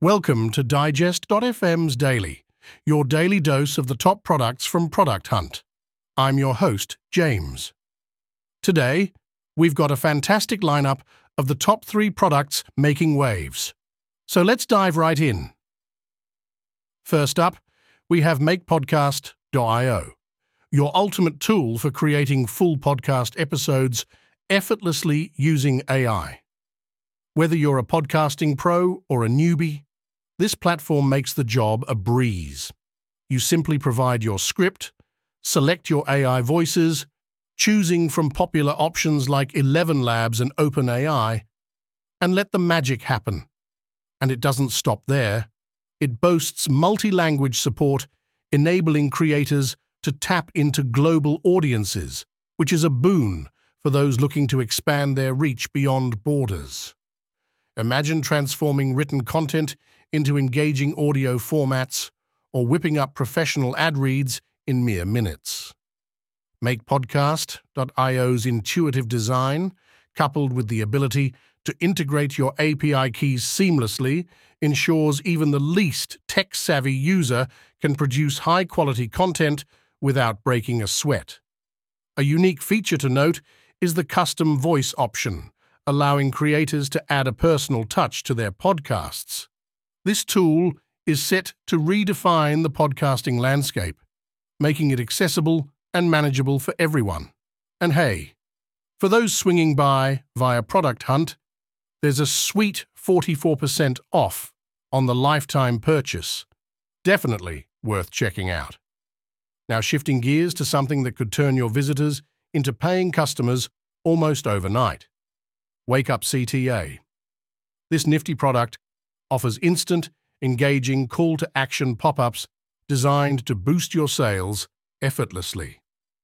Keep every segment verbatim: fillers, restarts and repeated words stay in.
Welcome to Digest dot F M's Daily, your daily dose of the top products from Product Hunt. I'm your host, James. Today, we've got a fantastic lineup of the top three products making waves. So let's dive right in. First up, we have Make Podcast dot i o, your ultimate tool for creating full podcast episodes effortlessly using A I. Whether you're a podcasting pro or a newbie, this platform makes the job a breeze. You simply provide your script, select your A I voices, choosing from popular options like Eleven Labs and OpenAI, and let the magic happen. And it doesn't stop there. It boasts multi-language support, enabling creators to tap into global audiences, which is a boon for those looking to expand their reach beyond borders. Imagine transforming written content into engaging audio formats or whipping up professional ad reads in mere minutes. Make Podcast dot i o's intuitive design, coupled with the ability to integrate your A P I keys seamlessly, ensures even the least tech-savvy user can produce high-quality content without breaking a sweat. A unique feature to note is the custom voice option, allowing creators to add a personal touch to their podcasts. This tool is set to redefine the podcasting landscape, making it accessible and manageable for everyone. And hey, for those swinging by via Product Hunt, there's a sweet forty-four percent off on the lifetime purchase. Definitely worth checking out. Now shifting gears to something that could turn your visitors into paying customers almost overnight. Wake Up C T A. This nifty product offers instant, engaging call-to-action pop-ups designed to boost your sales effortlessly.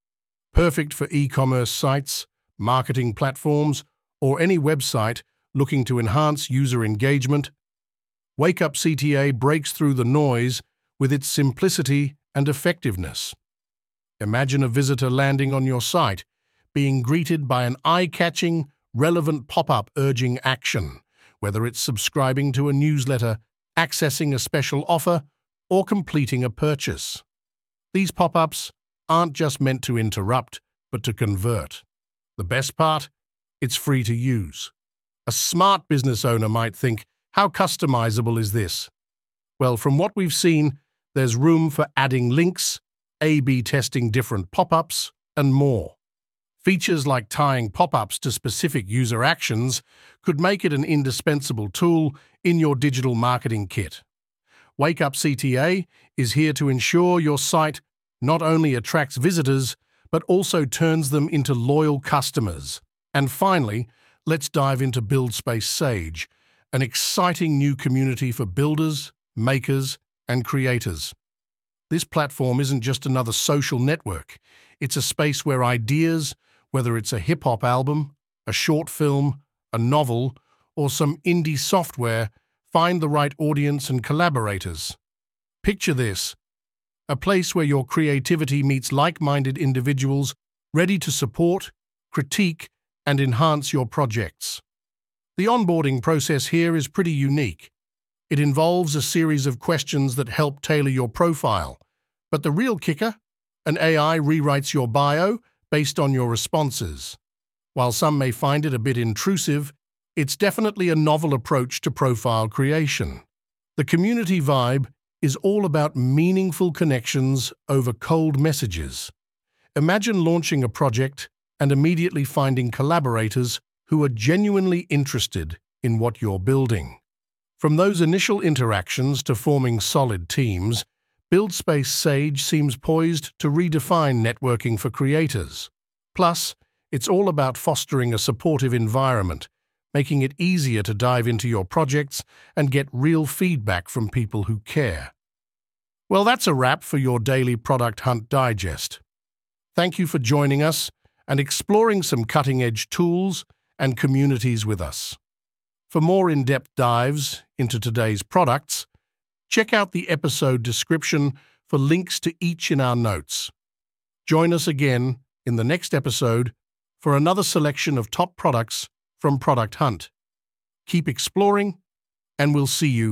Perfect for e-commerce sites, marketing platforms, or any website looking to enhance user engagement, Wake Up C T A breaks through the noise with its simplicity and effectiveness. Imagine a visitor landing on your site, being greeted by an eye-catching, relevant pop-up urging action, whether it's subscribing to a newsletter, accessing a special offer, or completing a purchase. These pop-ups aren't just meant to interrupt, but to convert. The best part? It's free to use. A smart business owner might think, how customizable is this? Well, from what we've seen, there's room for adding links, A B testing different pop-ups, and more. Features like tying pop-ups to specific user actions could make it an indispensable tool in your digital marketing kit. Wake Up C T A is here to ensure your site not only attracts visitors, but also turns them into loyal customers. And finally, let's dive into BuildSpace Sage, an exciting new community for builders, makers, and creators. This platform isn't just another social network. It's a space where ideas, whether it's a hip-hop album, a short film, a novel, or some indie software, find the right audience and collaborators. Picture this: a place where your creativity meets like-minded individuals ready to support, critique, and enhance your projects. The onboarding process here is pretty unique. It involves a series of questions that help tailor your profile. But the real kicker? An A I rewrites your bio based on your responses. While some may find it a bit intrusive, it's definitely a novel approach to profile creation. The community vibe is all about meaningful connections over cold messages. Imagine launching a project and immediately finding collaborators who are genuinely interested in what you're building. From those initial interactions to forming solid teams, BuildSpace Sage seems poised to redefine networking for creators. Plus, it's all about fostering a supportive environment, making it easier to dive into your projects and get real feedback from people who care. Well, that's a wrap for your daily Product Hunt Digest. Thank you for joining us and exploring some cutting-edge tools and communities with us. For more in-depth dives into today's products, check out the episode description for links to each in our notes. Join us again in the next episode for another selection of top products from Product Hunt. Keep exploring, and we'll see you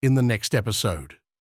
in the next episode.